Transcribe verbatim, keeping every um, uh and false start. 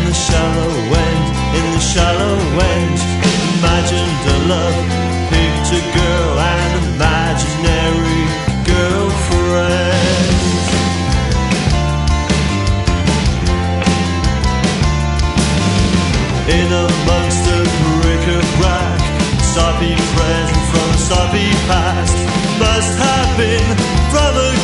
the shallow end, in the shallow end. Imagined a love, picked a girl and imaginary girlfriend. In amongst the bric-a-brac, sloppy present from a sloppy past, must have been from a